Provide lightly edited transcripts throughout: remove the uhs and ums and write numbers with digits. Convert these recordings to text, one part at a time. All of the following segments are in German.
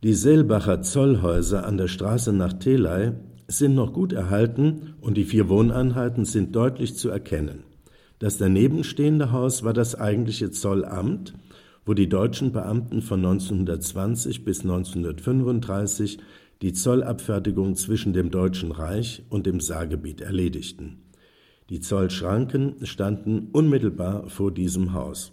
Die Seelbacher Zollhäuser an der Straße nach Theley sind noch gut erhalten und die 4 Wohneinheiten sind deutlich zu erkennen. Das daneben stehende Haus war das eigentliche Zollamt, wo die deutschen Beamten von 1920 bis 1935 die Zollabfertigung zwischen dem Deutschen Reich und dem Saargebiet erledigten. Die Zollschranken standen unmittelbar vor diesem Haus.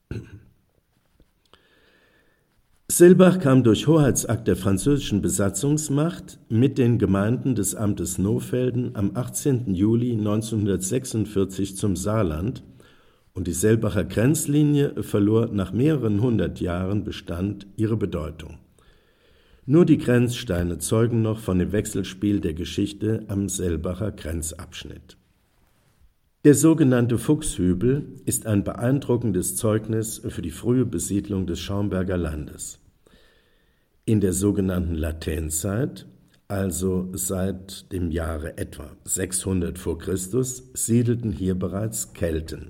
Selbach kam durch Hoheitsakt der französischen Besatzungsmacht mit den Gemeinden des Amtes Nohfelden am 18. Juli 1946 zum Saarland und die Selbacher Grenzlinie verlor nach mehreren 100 Jahren Bestand ihre Bedeutung. Nur die Grenzsteine zeugen noch von dem Wechselspiel der Geschichte am Selbacher Grenzabschnitt. Der sogenannte Fuchshübel ist ein beeindruckendes Zeugnis für die frühe Besiedlung des Schaumberger Landes. In der sogenannten Latènezeit, also seit dem Jahre etwa 600 vor Christus, siedelten hier bereits Kelten.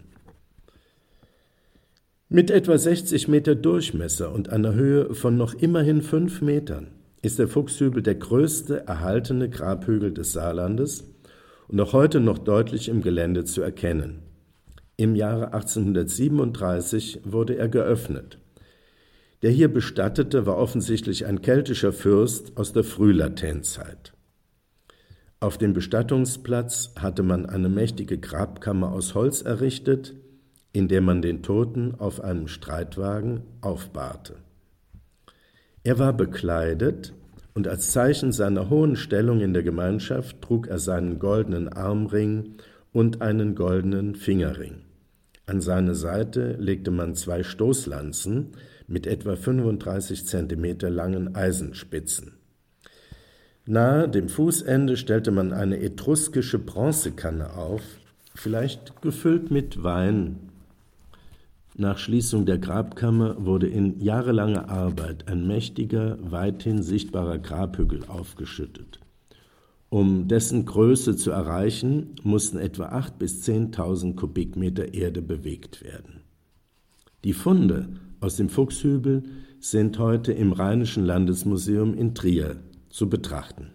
Mit etwa 60 Meter Durchmesser und einer Höhe von noch immerhin 5 Metern ist der Fuchshübel der größte erhaltene Grabhügel des Saarlandes und auch heute noch deutlich im Gelände zu erkennen. Im Jahre 1837 wurde er geöffnet. Der hier Bestattete war offensichtlich ein keltischer Fürst aus der Frühlatènezeit. Auf dem Bestattungsplatz hatte man eine mächtige Grabkammer aus Holz errichtet, in der man den Toten auf einem Streitwagen aufbahrte. Er war bekleidet und als Zeichen seiner hohen Stellung in der Gemeinschaft trug er seinen goldenen Armring und einen goldenen Fingerring. An seine Seite legte man 2 Stoßlanzen mit etwa 35 Zentimeter langen Eisenspitzen. Nahe dem Fußende stellte man eine etruskische Bronzekanne auf, vielleicht gefüllt mit Wein. Nach Schließung der Grabkammer wurde in jahrelanger Arbeit ein mächtiger, weithin sichtbarer Grabhügel aufgeschüttet. Um dessen Größe zu erreichen, mussten etwa 8.000 bis 10.000 Kubikmeter Erde bewegt werden. Die Funde aus dem Fuchshübel sind heute im Rheinischen Landesmuseum in Trier zu betrachten.